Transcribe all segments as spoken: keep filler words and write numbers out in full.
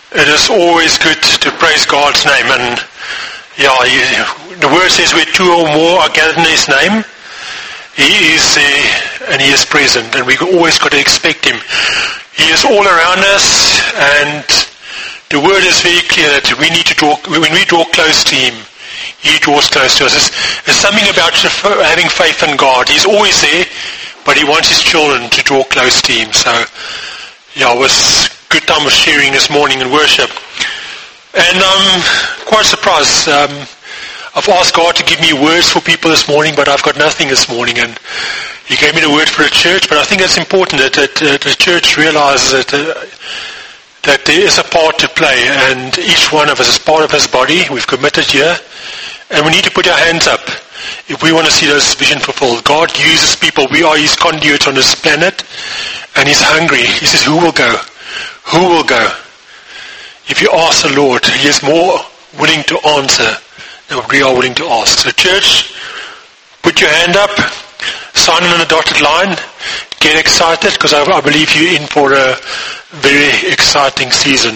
It is always good to praise God's name, and yeah, you, the word says where two or more are gathered in His name, He is there and He is present, and we always got to expect Him. He is all around us, and the word is very clear that we need to draw, when we draw close to Him, He draws close to us. There's, there's something about having faith in God. He's always there, but He wants His children to draw close to Him. So, yeah, it was good time of sharing this morning in worship. And I'm quite surprised. Um, I've asked God to give me words for people this morning, but I've got nothing this morning. And He gave me the word for the church, but I think it's important that, that uh, the church realizes that, uh, that there is a part to play, and each one of us is part of His body. We've committed here, and we need to put our hands up if we want to see this vision fulfilled. God uses people. We are His conduits on this planet, and He's hungry. He says, who will go? Who will go? If you ask the Lord, He is more willing to answer than what we are willing to ask. So church, put your hand up, sign on the dotted line, get excited, because I, I believe you're in for a very exciting season.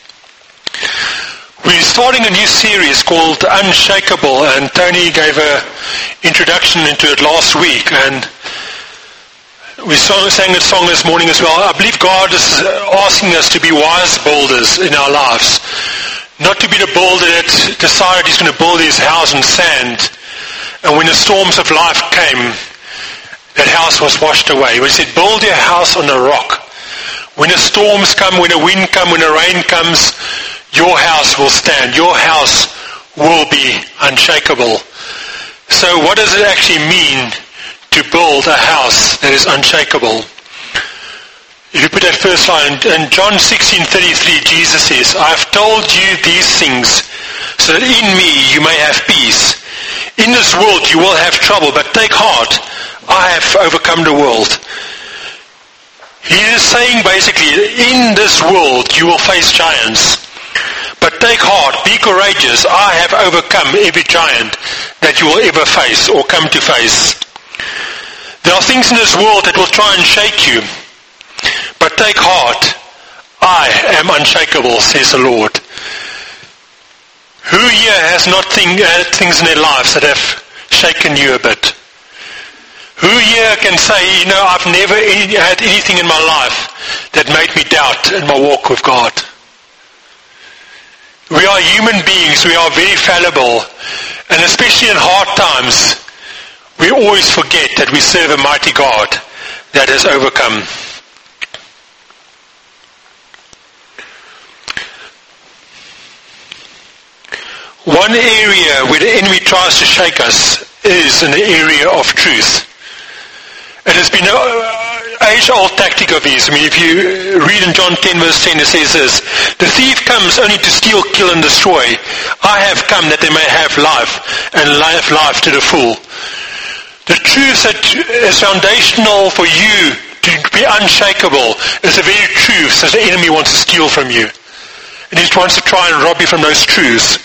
We're starting a new series called Unshakable, and Tony gave an introduction into it last week, and we sang a song this morning as well. I believe God is asking us to be wise builders in our lives. Not to be the builder that decided he's going to build his house on sand, and when the storms of life came, that house was washed away. We said, build your house on a rock. When the storms come, when the wind comes, when the rain comes, your house will stand. Your house will be unshakable. So what does it actually mean to build a house that is unshakable? If you put that first line, in John sixteen thirty-three, Jesus says, I have told you these things so that in me you may have peace. In this world you will have trouble, but take heart, I have overcome the world. He is saying basically, in this world you will face giants, but take heart, be courageous, I have overcome every giant that you will ever face or come to face. There are things in this world that will try and shake you, but take heart, I am unshakable, says the Lord. Who here has not think, uh, things in their lives that have shaken you a bit? Who here can say, you know, I've never any, had anything in my life that made me doubt in my walk with God? We are human beings, we are very fallible, and especially in hard times, we always forget that we serve a mighty God that has overcome. One area where the enemy tries to shake us is in the area of truth. It has been an age-old tactic of his. I mean, if you read in John ten verse ten, it says this, the thief comes only to steal, kill and destroy. I have come that they may have life, and life, life to the full. The truth that is foundational for you to be unshakable is the very truths that the enemy wants to steal from you. And he wants to try and rob you from those truths.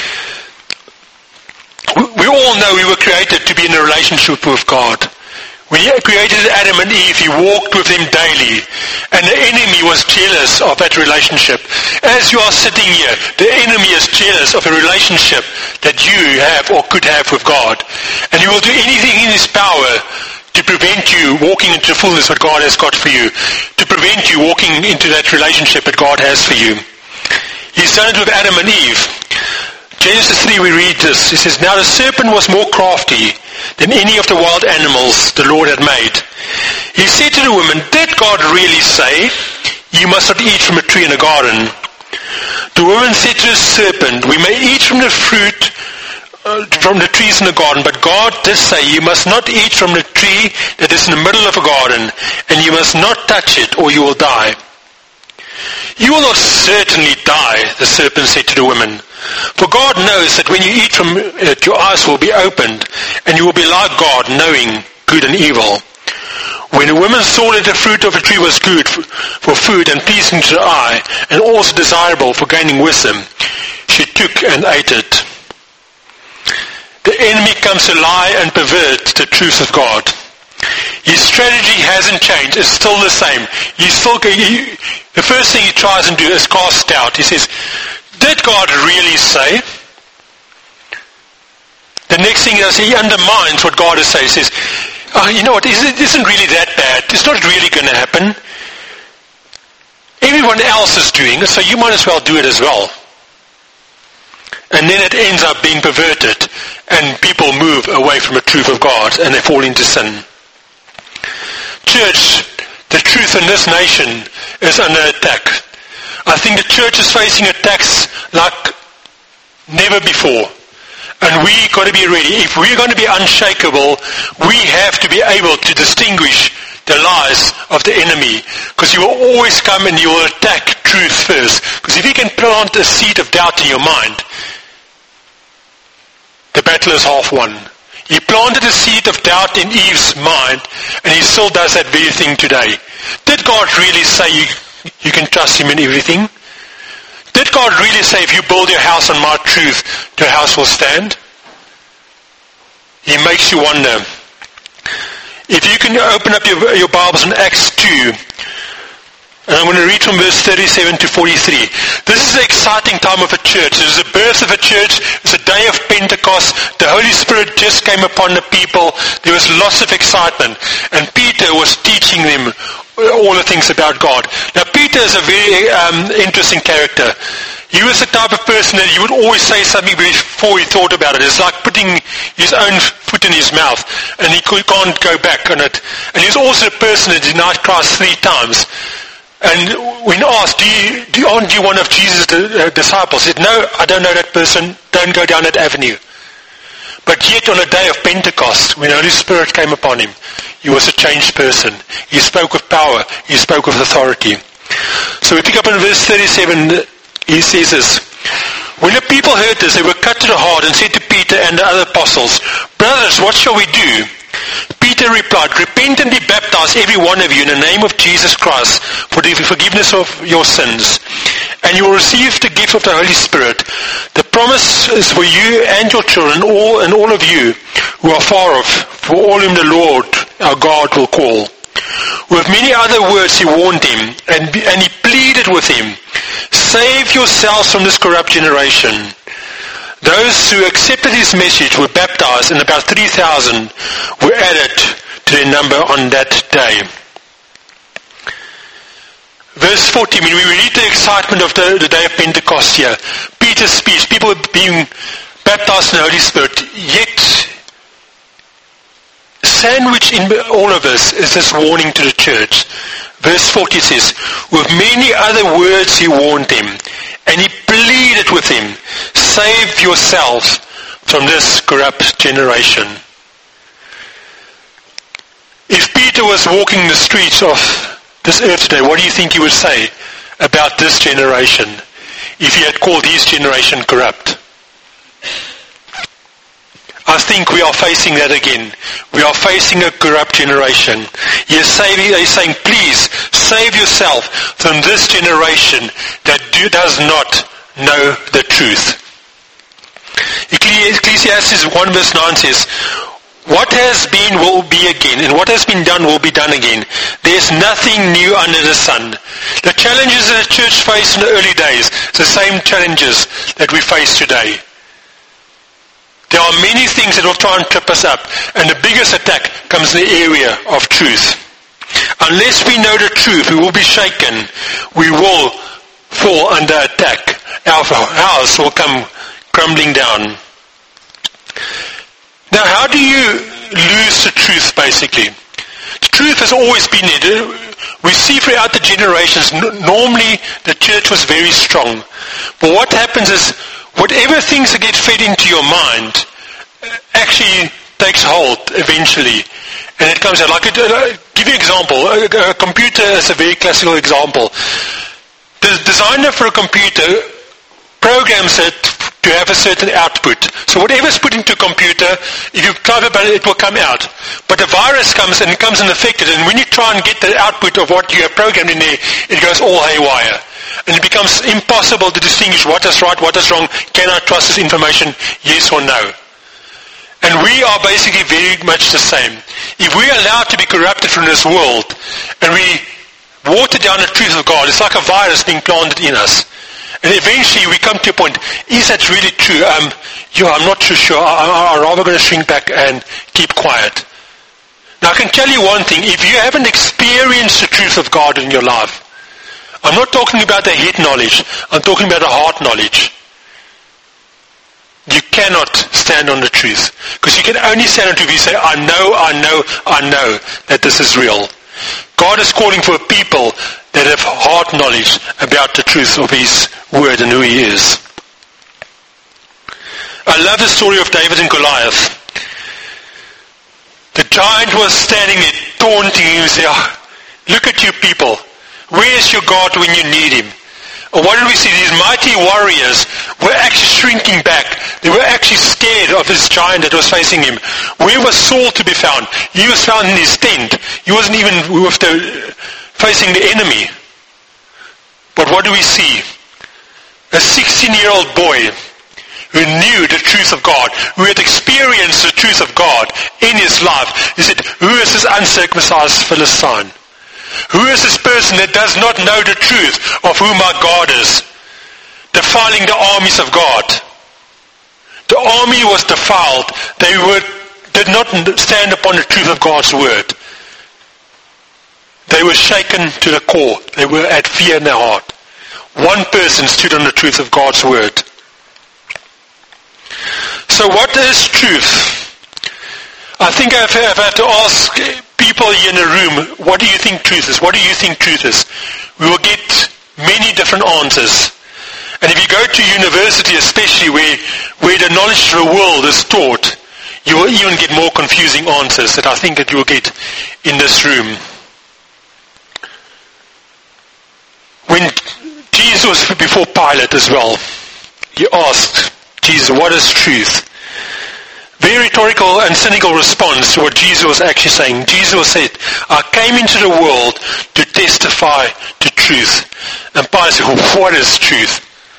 We all know we were created to be in a relationship with God. When He created Adam and Eve, He walked with them daily. And the enemy was jealous of that relationship. As you are sitting here, the enemy is jealous of a relationship that you have or could have with God. And he will do anything in his power to prevent you walking into the fullness that God has got for you. To prevent you walking into that relationship that God has for you. He's done it with Adam and Eve. Genesis three, we read this. It says, now the serpent was more crafty than any of the wild animals the Lord had made. He said to the woman, did God really say, you must not eat from a tree in the garden? The woman said to the serpent, we may eat from the fruit, uh, from the trees in the garden, but God did say, you must not eat from the tree that is in the middle of a garden, and you must not touch it, or you will die. You will not certainly die, the serpent said to the woman. For God knows that when you eat from it, your eyes will be opened, and you will be like God, knowing good and evil. When the woman saw that the fruit of a tree was good for food and pleasing to the eye, and also desirable for gaining wisdom, she took and ate it. The enemy comes to lie and pervert the truth of God. His strategy hasn't changed. It's still the same. He's still, he, the first thing he tries and do is cast doubt. He says, did God really say? The next thing he does, he undermines what God has said. He says, oh, you know what, it isn't really that bad. It's not really going to happen. Everyone else is doing it, so you might as well do it as well. And then it ends up being perverted, and people move away from the truth of God, and they fall into sin. Church, the truth in this nation is under attack. I think the church is facing attacks like never before. And we've got to be ready. If we're going to be unshakable, we have to be able to distinguish the lies of the enemy. Because he will always come and he will attack truth first. Because if he can plant a seed of doubt in your mind, the battle is half won. He planted a seed of doubt in Eve's mind, and he still does that very thing today. Did God really say you, you can trust him in everything? Did God really say if you build your house on my truth, your house will stand? He makes you wonder. If you can open up your, your Bibles in Acts two, and I'm going to read from verse thirty-seven to forty-three. This is the exciting time of a church. It is the birth of a church. It's a day of Pentecost. The Holy Spirit just came upon the people. There was lots of excitement. And Peter was teaching them all the things about God. Now, Peter is a very um, interesting character. He was the type of person that he would always say something before he thought about it. It's like putting his own foot in his mouth, and he can't go back on it. And he's also a person that denied Christ three times. And when asked, do you, do, aren't you one of Jesus' uh, disciples? He said, no, I don't know that person. Don't go down that avenue. But yet on the day of Pentecost, when the Holy Spirit came upon him, he was a changed person. He spoke with power. He spoke with authority. So we pick up in verse thirty-seven, he says this. When the people heard this, they were cut to the heart and said to Peter and the other apostles, brothers, what shall we do? Peter replied, repent and be baptized, every one of you, in the name of Jesus Christ, for the forgiveness of your sins. And you will receive the gift of the Holy Spirit. The promise is for you and your children, all and all of you who are far off, for all whom the Lord our God will call. With many other words he warned him, and, and he pleaded with him, save yourselves from this corrupt generation. Those who accepted his message were baptized, and about three thousand were added to their number on that day. Verse fourteen, when we read the excitement of the, the day of Pentecost here, Peter's speech, people being baptized in the Holy Spirit, yet sandwiched in all of this is this warning to the church. Verse forty says, with many other words he warned him, and he pleaded with him, save yourselves from this corrupt generation. If Peter was walking the streets of this earth today, what do you think he would say about this generation if he had called his generation corrupt? I think we are facing that again. We are facing a corrupt generation. He is saying, he's saying please save yourself from this generation that do, does not know the truth. Ecclesiastes one verse nine says, what has been will be again, and what has been done will be done again. There is nothing new under the sun. The challenges that the church faced in the early days, the same challenges that we face today. There are many things that will try and trip us up, and the biggest attack comes in the area of truth. Unless we know the truth, we will be shaken. We will fall under attack. Our house will come crumbling down. Now, how do you lose the truth, basically? The truth has always been there. We see throughout the generations, normally the church was very strong. But what happens is, whatever things that get fed into your mind actually takes hold eventually. And it comes out. Like, uh, give you an example. A, a computer is a very classical example. The designer for a computer programs it to have a certain output. So whatever is put into a computer, if you type about it, it will come out. But a virus comes and it comes and affects it. And when you try and get the output of what you have programmed in there, it goes all haywire. And it becomes impossible to distinguish what is right, what is wrong. Can I trust this information, yes or no? And we are basically very much the same. If we are allowed to be corrupted from this world, and we water down the truth of God. It's like a virus being planted in us. And eventually we come to a point, is that really true? Um, yeah, I'm not too sure. I, I'm rather going to shrink back and keep quiet. Now I can tell you one thing, if you haven't experienced the truth of God in your life, I'm not talking about the head knowledge, I'm talking about the heart knowledge. You cannot stand on the truth. Because you can only stand on the truth if you say, I know, I know, I know that this is real. God is calling for people that have heart knowledge about the truth of His word and who He is. I love the story of David and Goliath. The giant was standing there taunting him and saying, oh, look at you people. Where is your God when you need Him? And what did we see? These mighty warriors were actually shrinking back. They were actually scared of this giant that was facing him. Where was Saul to be found? He was found in his tent. He wasn't even with the, facing the enemy. But what do we see? A sixteen-year-old boy who knew the truth of God, who had experienced the truth of God in his life. He said, who is this uncircumcised Philistine? Who is this person that does not know the truth of who my God is? Defiling the armies of God. The army was defiled. They were, did not stand upon the truth of God's word. They were shaken to the core. They were at fear in their heart. One person stood on the truth of God's word. So what is truth? I think I've, I've had to ask people here in the room, what do you think truth is? What do you think truth is? We will get many different answers. And if you go to university, especially where, where the knowledge of the world is taught, you will even get more confusing answers that I think that you will get in this room. When Jesus was before Pilate as well, he asked Jesus, what is truth? Very rhetorical and cynical response to what Jesus was actually saying. Jesus said, I came into the world to testify to truth. And Pilate said, well, what is truth?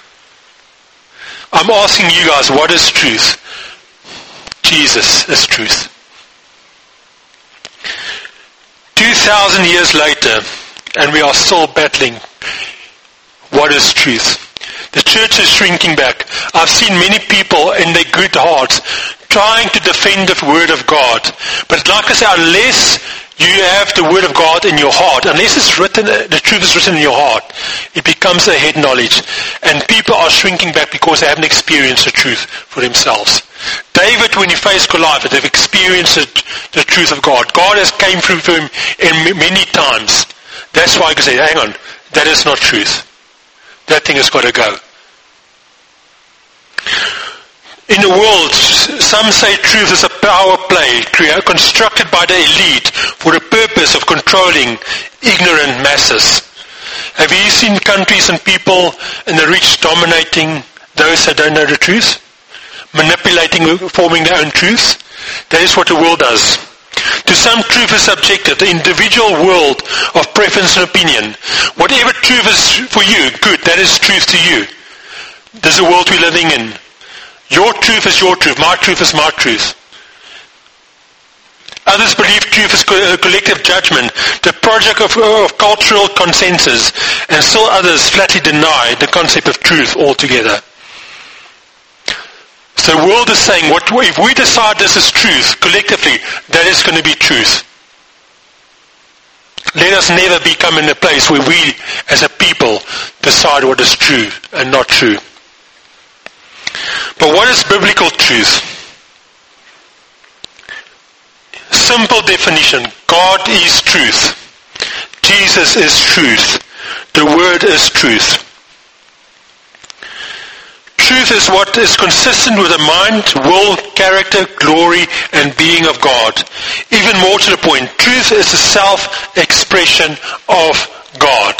I'm asking you guys, what is truth? Jesus is truth. Two thousand years later, and we are still battling, what is truth? The church is shrinking back. I've seen many people in their good hearts trying to defend the word of God. But like I say, unless you have the word of God in your heart, unless it's written, the truth is written in your heart, it becomes a head knowledge. And people are shrinking back because they haven't experienced the truth for themselves. David, when he faced Goliath, they've experienced the, the truth of God. God has came through for him in many times. That's why I can say, hang on, that is not truth. That thing has got to go. In the world, some say truth is a power play constructed by the elite for the purpose of controlling ignorant masses. Have you seen countries and people in the rich dominating those that don't know the truth? Manipulating, forming their own truth? That is what the world does. To some, truth is subjective, the individual world of preference and opinion. Whatever truth is for you, good, that is truth to you. This is the world we're living in. Your truth is your truth. My truth is my truth. Others believe truth is a collective judgment, the project of, of cultural consensus, and still others flatly deny the concept of truth altogether. So the world is saying, what, if we decide this is truth, collectively, that is going to be truth. Let us never become in a place where we, as a people, decide what is true and not true. But what is biblical truth? Simple definition. God is truth. Jesus is truth. The Word is truth. Truth is what is consistent with the mind, will, character, glory, and being of God. Even more to the point, truth is the self-expression of God.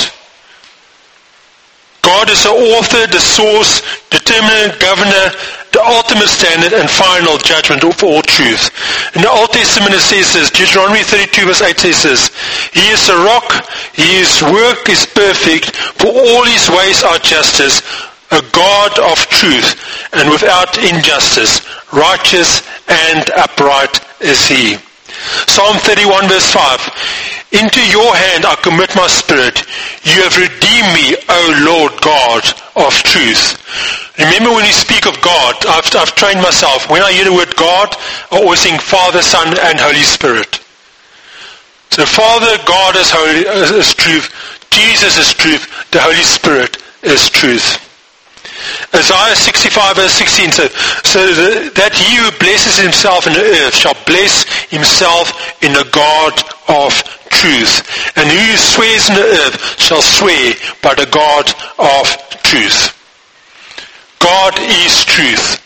God is the author, the source, determinant, governor, the ultimate standard and final judgment of all truth. In the Old Testament it says this, Deuteronomy thirty-two verse eight says this, He is the rock, His work is perfect, for all His ways are justice, a God of truth, and without injustice, righteous and upright is He. Psalm thirty-one verse five. Into your hand I commit my spirit. You have redeemed me, O Lord God of truth. Remember when you speak of God, I've, I've trained myself. When I hear the word God, I always think Father, Son, and Holy Spirit. So Father, God is, holy, is truth. Jesus is truth. The Holy Spirit is truth. Isaiah sixty-five verse sixteen says, so that he who blesses himself in the earth shall bless himself in the God of truth. And he who swears in the earth shall swear by the God of truth. God is truth.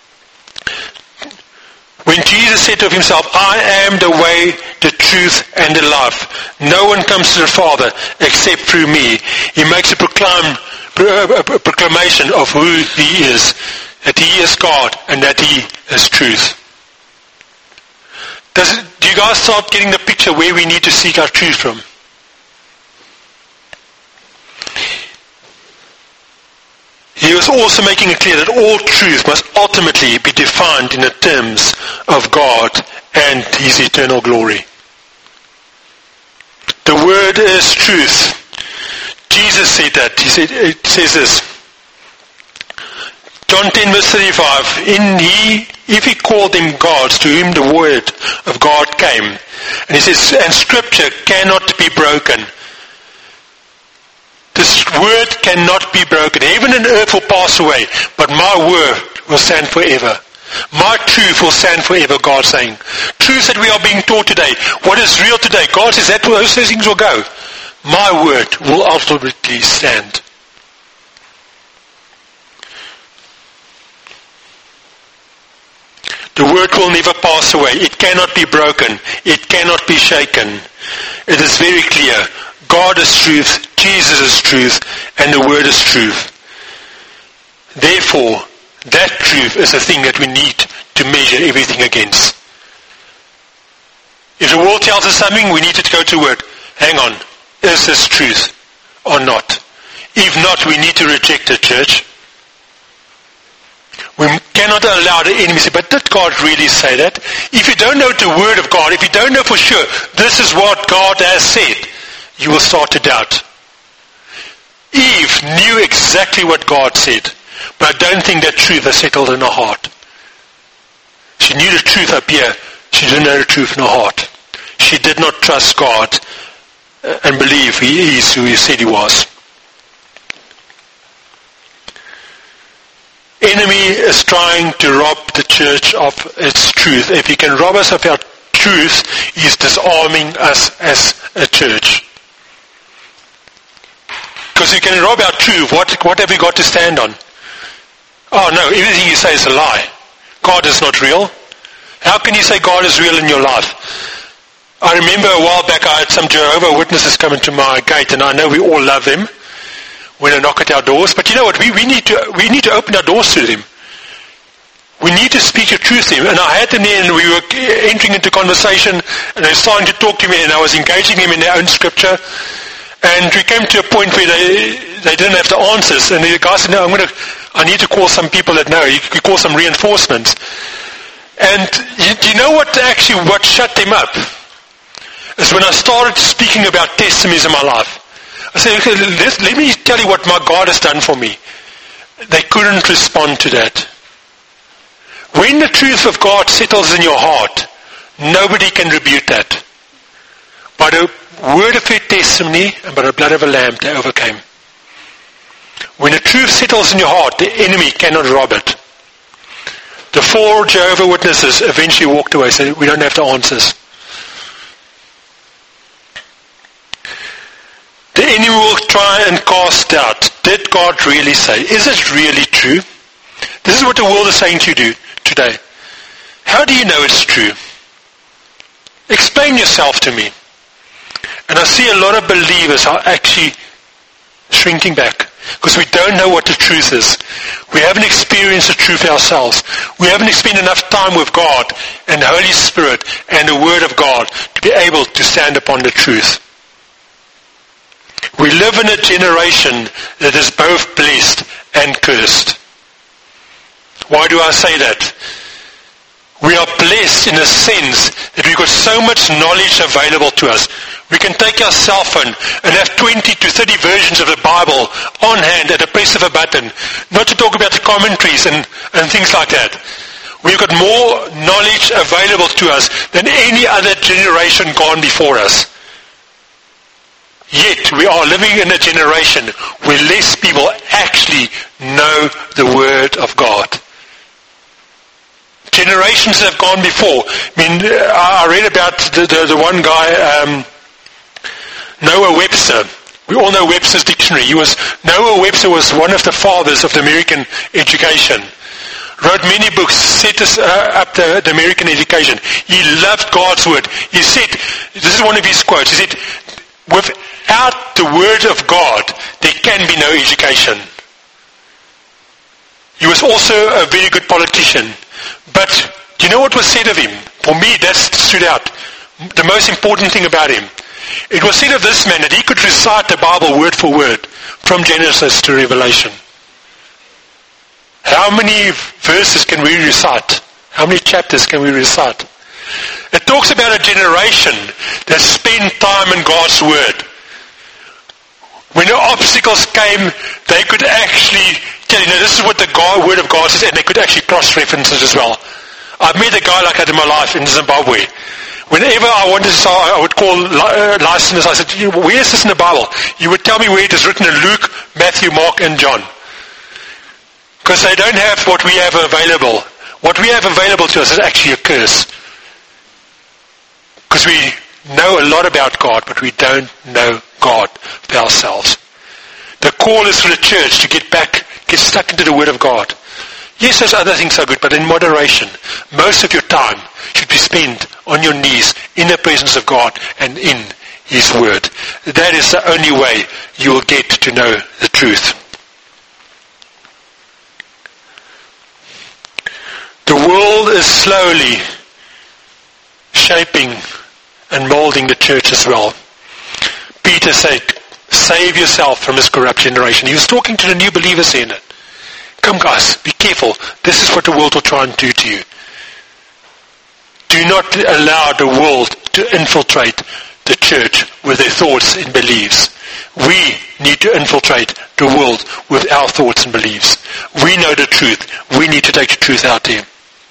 When Jesus said of himself, I am the way, the truth, and the life. No one comes to the Father except through me. He makes a, proclaim, a proclamation of who he is. That he is God and that he is truth. Does it, do you guys start getting the picture where we need to seek our truth from? He was also making it clear that all truth must ultimately be defined in the terms of God and his eternal glory. The word is truth. Jesus said that. He said, it says this. John ten verse thirty-five. In he, if he called them gods, to whom the word of God came. And he says, and scripture cannot be broken. This word cannot be broken. Heaven and earth will pass away, but my word will stand forever. My truth will stand forever, God saying. Truth that we are being taught today, what is real today, God says that those things will go. My word will ultimately stand. The word will never pass away. It cannot be broken. It cannot be shaken. It is very clear. God is truth, Jesus is truth, and the word is truth. Therefore, that truth is the thing that we need to measure everything against. If the world tells us something, we need to go to the word. Hang on, is this truth or not? If not, we need to reject the church. We cannot allow the enemy to say, but did God really say that? If you don't know the word of God, if you don't know for sure, this is what God has said, you will start to doubt. Eve knew exactly what God said, but I don't think that truth has settled in her heart. She knew the truth up here. She didn't know the truth in her heart. She did not trust God and believe he is who he said he was. Enemy is trying to rob the church of its truth. If he can rob us of our truth, he's disarming us as a church. Because you can rob our truth, what, what have we got to stand on? Oh no, everything you say is a lie. God is not real. How can you say God is real in your life? I remember a while back I had some Jehovah's Witnesses come into my gate, and I know we all love them when they knock at our doors. But you know what? We, we, need to, we need to open our doors to them. We need to speak the truth to them. And I had them there, and we were entering into conversation, and they were starting to talk to me, and I was engaging them in their own scripture. And we came to a point where they they didn't have the answers, and the guy said, "No, I'm going to. I need to call some people that know. You could call some reinforcements." And you, you know what? Actually, what shut them up is when I started speaking about testimonies in my life. I said, "Okay, let, let me tell you what my God has done for me." They couldn't respond to that. When the truth of God settles in your heart, nobody can rebuke that. By the word of their testimony and by the blood of a lamb, they overcame. When the truth settles in your heart, the enemy cannot rob it. The four Jehovah's Witnesses eventually walked away, said, "We don't have the answers." The enemy will try and cast doubt. Did God really say? Is it really true? This is what the world is saying to you today. How do you know it's true? Explain yourself to me. And I see a lot of believers are actually shrinking back because we don't know what the truth is. We haven't experienced the truth ourselves. We haven't spent enough time with God and the Holy Spirit and the Word of God to be able to stand upon the truth. We live in a generation that is both blessed and cursed. Why do I say that? We are blessed in a sense that we've got so much knowledge available to us. We can take our cell phone and have twenty to thirty versions of the Bible on hand at a press of a button, not to talk about the commentaries and, and things like that. We've got more knowledge available to us than any other generation gone before us. Yet we are living in a generation where less people actually know the Word of God. Generations have gone before. I mean, I read about the, the, the one guy, um, Noah Webster. We all know Webster's dictionary. He was Noah Webster was one of the fathers of the American education. Wrote many books, set us, uh, up the, the American education. He loved God's Word. He said, this is one of his quotes, he said, without the Word of God, there can be no education. He was also a very good politician. But do you know what was said of him? For me, that stood out. The most important thing about him. It was said of this man that he could recite the Bible word for word from Genesis to Revelation. How many verses can we recite? How many chapters can we recite? It talks about a generation that spent time in God's Word. When the obstacles came, they could actually tell you, know, this is what the God, Word of God says, and they could actually cross-reference it as well. I've met a guy like that in my life in Zimbabwe. Whenever I wanted to say, I would call uh, listeners, I said, where is this in the Bible? You would tell me where it is written in Luke, Matthew, Mark, and John. Because they don't have what we have available. What we have available to us is actually a curse. Because we know a lot about God, but we don't know God for ourselves. The call is for the church to get back, get stuck into the Word of God. Yes, those other things are good, but in moderation. Most of your time should be spent on your knees in the presence of God and in His Word. That is the only way you will get to know the truth. The world is slowly shaping and molding the church as well. Peter said, save yourself from this corrupt generation. He was talking to the new believers in it. Come guys, be careful. This is what the world will try and do to you. Do not allow the world to infiltrate the church with their thoughts and beliefs. We need to infiltrate the world with our thoughts and beliefs. We know the truth. We need to take the truth out there.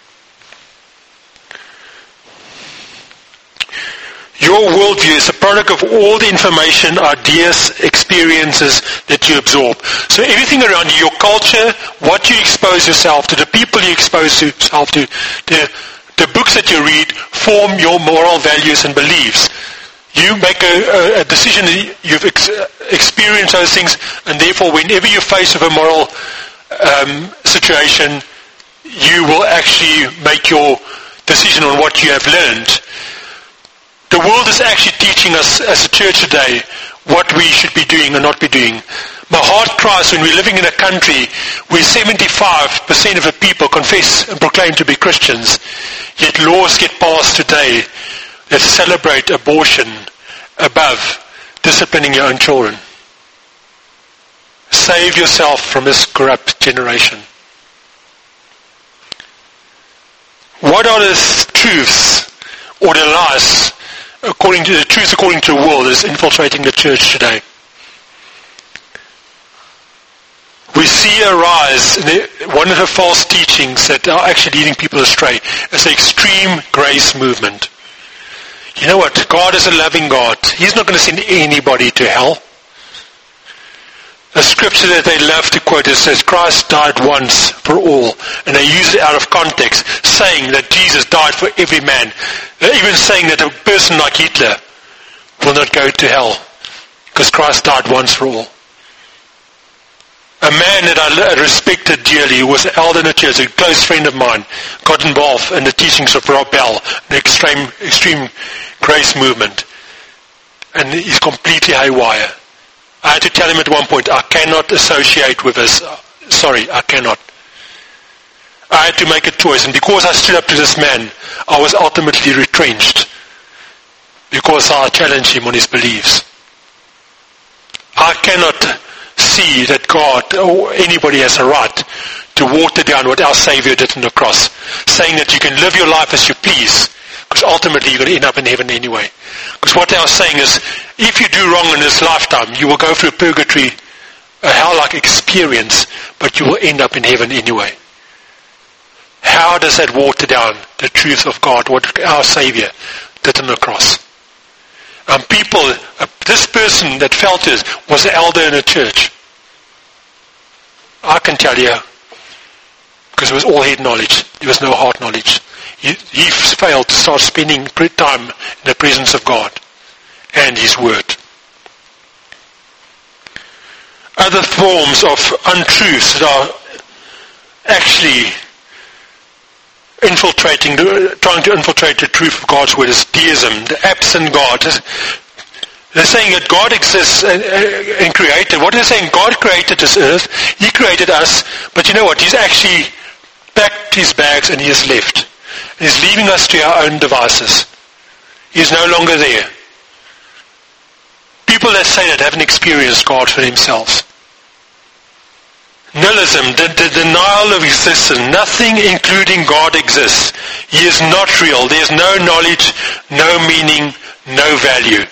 Your worldview is a product of all the information, ideas, experiences that you absorb. So everything around you, your culture, what you expose yourself to, the people you expose yourself to, the, the books that you read form your moral values and beliefs. You make a, a, a decision, you've ex- experienced those things, and therefore whenever you're faced with a moral um, situation, you will actually make your decision on what you have learned. The world is actually teaching us as a church today what we should be doing or not be doing. My heart cries when we're living in a country where seventy-five percent of the people confess and proclaim to be Christians, yet laws get passed today that celebrate abortion above disciplining your own children. Save yourself from this corrupt generation. What are the truths or the lies according to the truth according to the world is infiltrating the church today? We see a rise in the, one of the false teachings that are actually leading people astray is the extreme grace movement. You know what? God is a loving God. He's not going to send anybody to hell. A scripture that they love to quote is says, Christ died once for all. And they use it out of context, saying that Jesus died for every man. They're even saying that a person like Hitler will not go to hell because Christ died once for all. A man that I respected dearly, who was an elder in the church, a close friend of mine, got involved in the teachings of Rob Bell, the extreme, extreme grace movement. And he's completely haywire. I had to tell him at one point, I cannot associate with this. Sorry, I cannot. I had to make a choice. And because I stood up to this man, I was ultimately retrenched. Because I challenged him on his beliefs. I cannot see that God or anybody has a right to water down what our Savior did on the cross, saying that you can live your life as you please, because ultimately you're going to end up in heaven anyway. Because what they are saying is, if you do wrong in this lifetime, you will go through purgatory, a hell-like experience, but you will end up in heaven anyway. How does that water down the truth of God, what our Savior did on the cross? Um, people, uh, this person that fell to it was an elder in a church. I can tell you, because it was all head knowledge. There was no heart knowledge. He, he failed to start spending time in the presence of God and His Word. Other forms of untruths that are actually infiltrating, trying to infiltrate the truth of God's Word is deism, the absent God. They're saying that God exists and, and created. What they're saying, God created this earth, He created us, but you know what? He's actually packed His bags and He has left. And He's leaving us to our own devices. He is no longer there. People that say that haven't experienced God for themselves. Nihilism, the, the denial of existence. Nothing including God exists. He is not real. There is no knowledge, no meaning, no value.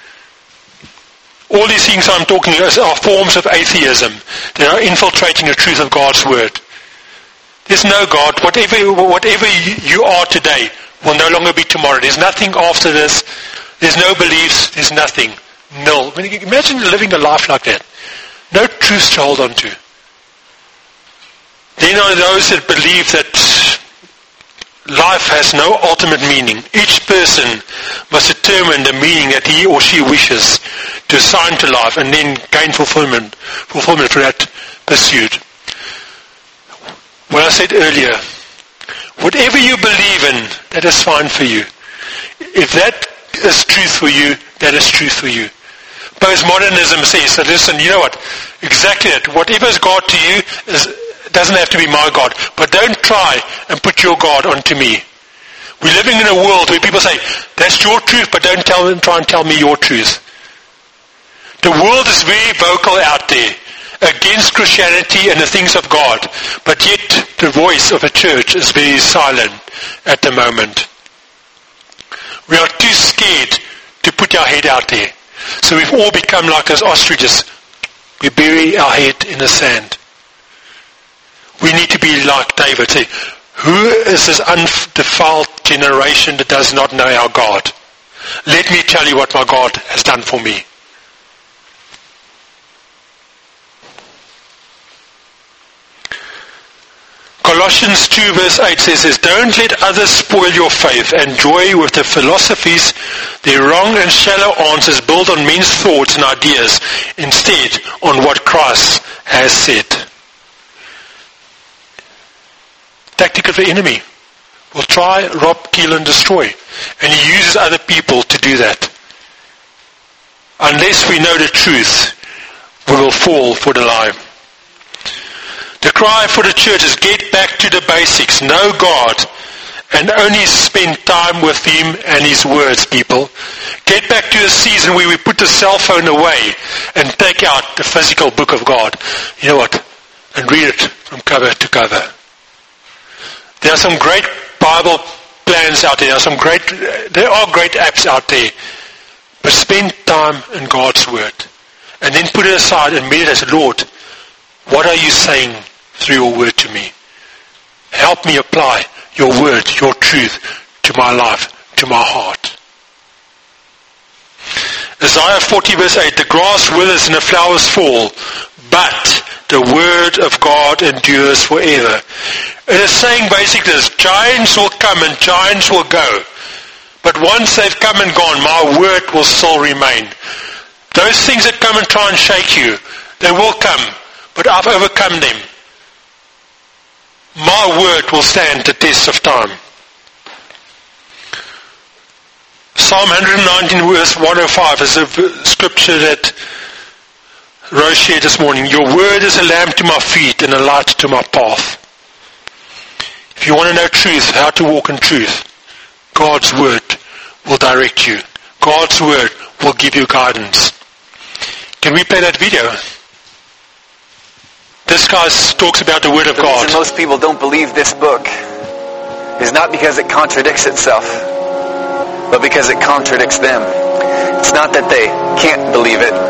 All these things I'm talking about are forms of atheism that are infiltrating the truth of God's Word. There's no God. Whatever, whatever you are today will no longer be tomorrow. There's nothing after this. There's no beliefs. There's nothing. Nil. Imagine living a life like that. No truths to hold on to. Then are those that believe that life has no ultimate meaning. Each person must determine the meaning that he or she wishes to assign to life and then gain fulfillment, fulfillment for that pursuit. What I said earlier, whatever you believe in, that is fine for you. If that is truth for you, that is truth for you. Postmodernism says that, listen, you know what, exactly that. Whatever is God to you is, doesn't have to be my God, but don't try and put your God onto me. We're living in a world where people say, that's your truth, but don't tell them, try and tell me your truth. The world is very vocal out there against Christianity and the things of God, but yet the voice of a church is very silent at the moment. We are too scared to put our head out there. So we've all become like those ostriches. We bury our head in the sand. We need to be like David. Say, who is this undefiled generation that does not know our God? Let me tell you what my God has done for me. Colossians two verse eight says this, don't let others spoil your faith and joy with the philosophies, their wrong and shallow answers built on men's thoughts and ideas, instead on what Christ has said. Tactic of the enemy will try, rob, kill and destroy. And he uses other people to do that. Unless we know the truth, we will fall for the lie. The cry for the church is get back to the basics. Know God and only spend time with Him and His words, people. Get back to a season where we put the cell phone away and take out the physical book of God. You know what? And read it from cover to cover. There are some great Bible plans out there. There are some great, there are great apps out there. But spend time in God's Word. And then put it aside and meditate, Lord, what are you saying through your Word to me? Help me apply your Word, your truth to my life, to my heart. Isaiah forty verse eight, the grass withers and the flowers fall, but the Word of God endures forever. It is saying basically this, giants will come and giants will go. But once they've come and gone, my Word will still remain. Those things that come and try and shake you, they will come. But I've overcome them. My Word will stand the test of time. Psalm one nineteen verse one oh five is a scripture that Rose shared this morning. Your Word is a lamp to my feet and a light to my path. If you want to know truth, how to walk in truth, God's Word will direct you. God's Word will give you guidance. Can we play that video? This this guy talks about the Word of The God. reason most people don't believe this book is not because it contradicts itself, but because it contradicts them. It's not that they can't believe it,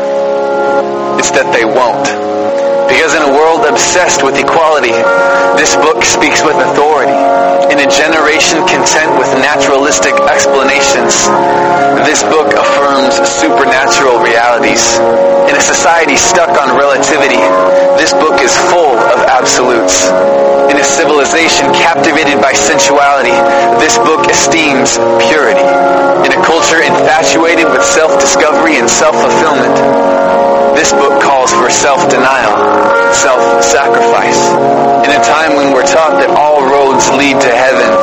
it's that they won't. Because in a world obsessed with equality, this book speaks with authority. In a generation content with naturalistic explanations, this book affirms supernatural realities. In a society stuck on relativity, this book is full of absolutes. In a civilization captivated by sensuality, this book esteems purity. In a culture infatuated with self-discovery and self-fulfillment, this book calls for self-denial, self-sacrifice. In a time when we're taught that all roads lead to heaven,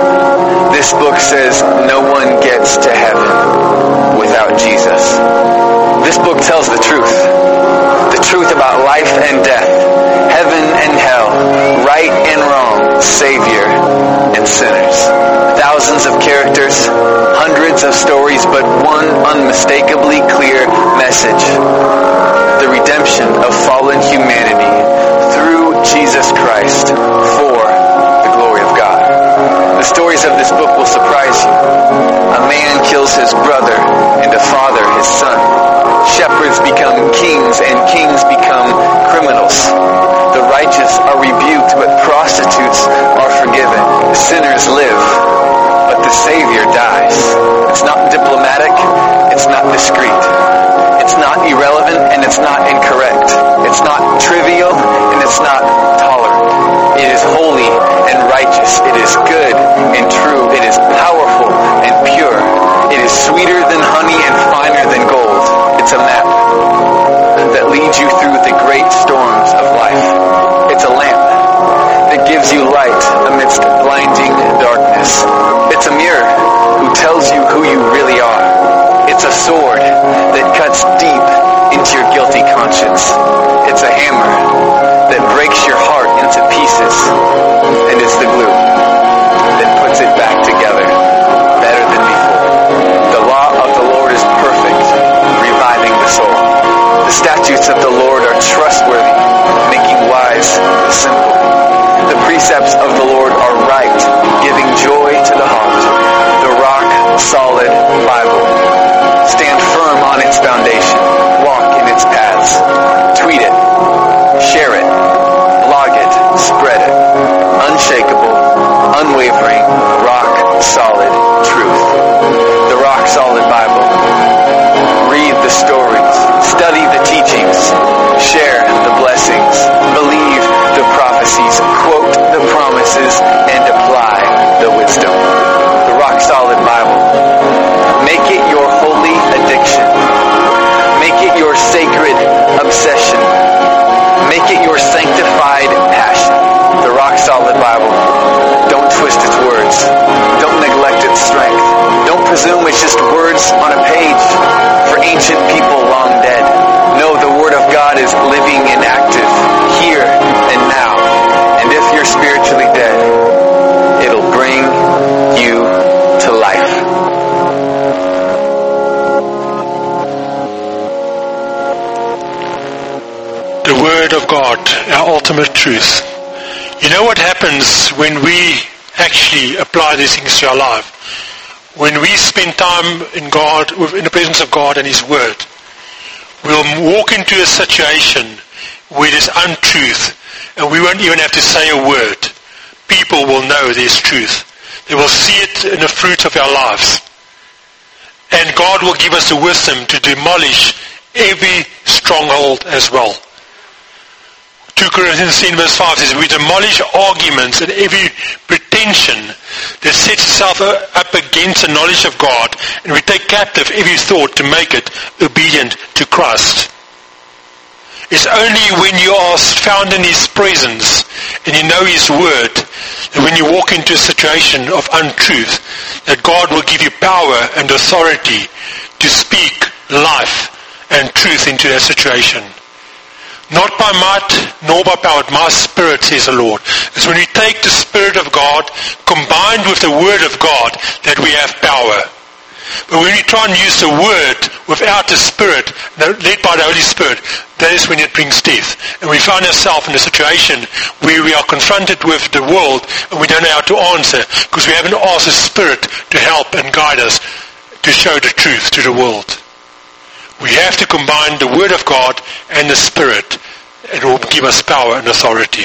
this book says no one gets to heaven without Jesus. This book tells the truth. The truth about life and death, heaven and hell, right and wrong, Savior and sinners. Thousands of characters, hundreds of stories, but one unmistakably clear message. The redemption of fallen humanity through Jesus Christ for the glory of God. The stories of this book will surprise you. A man kills his brother and a father his son. Shepherds become kings and kings become criminals. The righteous are rebuked, but prostitutes are forgiven. Sinners live, but the Savior dies. It's not diplomatic, it's not discreet. It's not irrelevant and it's not incorrect. It's not trivial and it's not tolerant. It is holy and righteous. It is good and true. It is powerful and pure. It is sweeter than honey and finer than gold. It's a map that leads you through the great storms of life. It's a lamp that gives you light amidst blinding darkness. It's a mirror who tells you who you really are. It's a sword that cuts deep into your guilty conscience. It's a hammer that breaks your heart into pieces. And it's the glue that puts it back together better than before. The law of the Lord is perfect, reviving the soul. The statutes of the Lord are trustworthy, making wise the simple. The precepts of the Lord are right, giving joy to the heart. The rock-solid Bible. Stand firm on its foundation. Walk in its paths. Tweet it. Share it. Blog it. Spread it. Unshakable, unwavering, rock-solid truth. The rock-solid Bible. Read the stories. Study the teachings. Share the blessings. Believe the prophecies. Quote the promises and apply the wisdom. The rock-solid Bible. Make it your holy addiction. Make it your sacred obsession. Make it your sanctified passion. The rock-solid Bible. Don't twist its words. Don't neglect its strength. Don't presume it's just words on a page for ancient people long dead. No, the Word of God is living and active, here and now. And if you're spiritually dead, it'll bring you to life. The Word of God, our ultimate truth. You know what happens when we actually apply these things to our life? When we spend time in God, in the presence of God and His Word, we'll walk into a situation where there's untruth and we won't even have to say a word. People will know there's truth. They will see it in the fruit of our lives. And God will give us the wisdom to demolish every stronghold as well. two Corinthians ten verse five says, we demolish arguments and every pretension that sets itself up against the knowledge of God, and we take captive every thought to make it obedient to Christ. It's only when you are found in His presence and you know His Word, that when you walk into a situation of untruth, that God will give you power and authority to speak life and truth into that situation. Not by might, nor by power, but my Spirit, says the Lord. It's when we take the Spirit of God, combined with the Word of God, that we have power. But when we try and use the word without the Spirit, led by the Holy Spirit, that is when it brings death. And we find ourselves in a situation where we are confronted with the world and we don't know how to answer because we haven't asked the Spirit to help and guide us to show the truth to the world. We have to combine the Word of God and the Spirit. It will give us power and authority.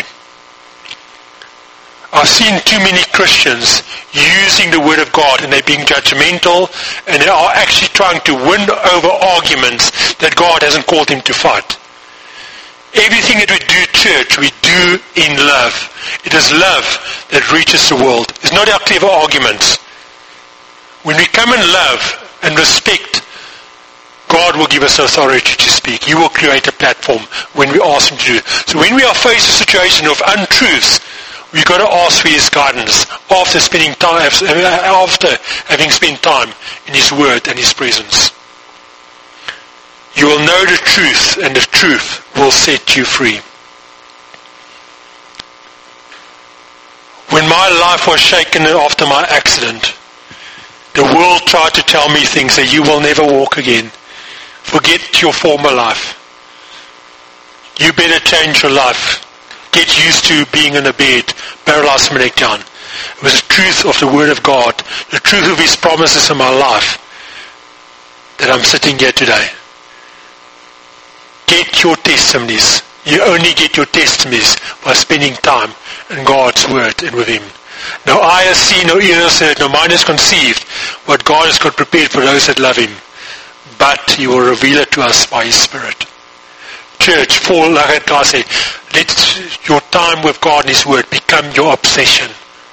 I've seen too many Christians using the Word of God and they're being judgmental and they are actually trying to win over arguments that God hasn't called them to fight. Everything that we do, church, we do in love. It is love that reaches the world. It's not our clever arguments. When we come in love and respect, God will give us authority to speak. He will create a platform when we ask Him to do it. So when we are faced with a situation of untruths, we've got to ask for His guidance after spending time, after having spent time in His Word and His presence. You will know the truth, and the truth will set you free. When my life was shaken after my accident, the world tried to tell me things that you will never walk again. Forget your former life. You better change your life. Get used to being in a bed, paralyzed from the neck down. It was the truth of the Word of God, the truth of His promises in my life, that I'm sitting here today. Get your testimonies. You only get your testimonies by spending time in God's Word and with Him. No eye has seen, no ear has heard, no mind has conceived what God has got prepared for those that love Him. But He will reveal it to us by His Spirit. Church, for like that guy said, let your time with God and His Word become your obsession.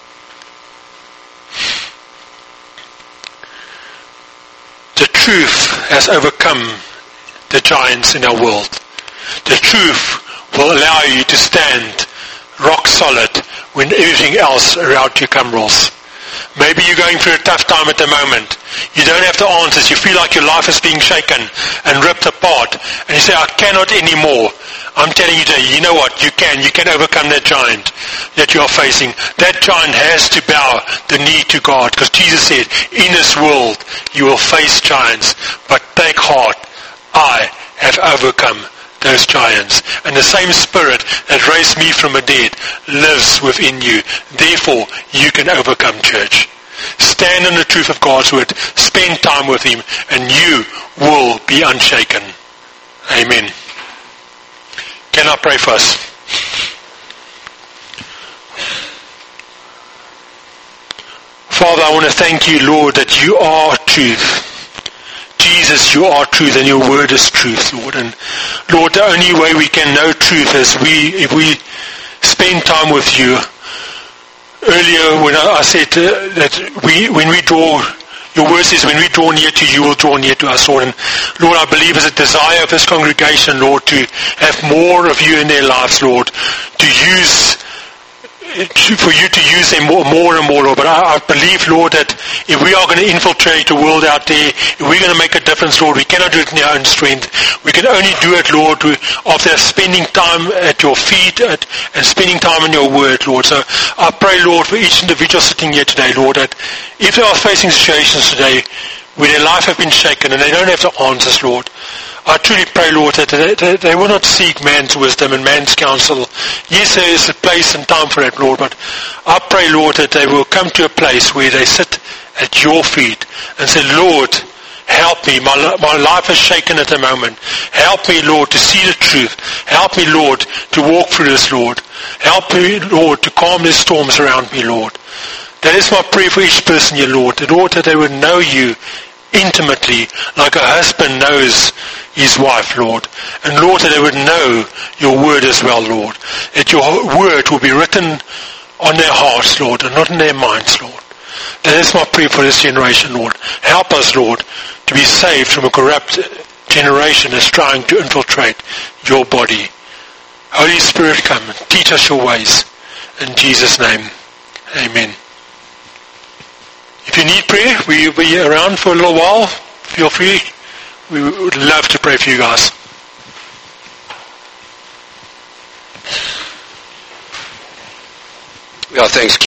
The truth has overcome the giants in our world. The truth will allow you to stand rock solid when everything else around you crumbles. Maybe you're going through a tough time at the moment. You don't have the answers. You feel like your life is being shaken and ripped apart. And you say, I cannot anymore. I'm telling you today, you know what? You can. You can overcome that giant that you are facing. That giant has to bow the knee to God. Because Jesus said, in this world you will face giants. But take heart, I have overcome those giants. And the same Spirit that raised me from the dead lives within you. Therefore, you can overcome, church. Stand in the truth of God's Word. Spend time with Him, and you will be unshaken. Amen. Can I pray for us? Father, I want to thank you, Lord, that you are truth. Jesus, you are truth and your word is truth, Lord. And Lord, the only way we can know truth is we, if we spend time with you. Earlier when I said uh, that we, when we draw, your word says when we draw near to you, you will draw near to us, Lord. And Lord, I believe it's a desire of this congregation, Lord, to have more of you in their lives, Lord, to use for you to use them more, more and more, Lord. But I, I believe, Lord, that if we are going to infiltrate the world out there, if we're going to make a difference, Lord, we cannot do it in our own strength. We can only do it, Lord, after spending time at your feet at, and spending time in your word, Lord. So I pray, Lord, for each individual sitting here today, Lord, that if they are facing situations today where their life have been shaken and they don't have the answers, Lord, I truly pray, Lord, that they, they, they will not seek man's wisdom and man's counsel. Yes, there is a place and time for that, Lord, but I pray, Lord, that they will come to a place where they sit at your feet and say, Lord, help me. My, my life is shaken at the moment. Help me, Lord, to see the truth. Help me, Lord, to walk through this, Lord. Help me, Lord, to calm the storms around me, Lord. That is my prayer for each person here, Lord. That, Lord, that they would know you intimately, like a husband knows his wife, Lord. And Lord, that they would know your word as well, Lord. That your word will be written on their hearts, Lord, and not in their minds, Lord. That is my prayer for this generation, Lord. Help us, Lord, to be saved from a corrupt generation that's trying to infiltrate your body. Holy Spirit, come and teach us your ways. In Jesus' name, amen. If you need prayer, we'll be around for a little while. Feel free. We would love to pray for you guys. Yeah, thanks.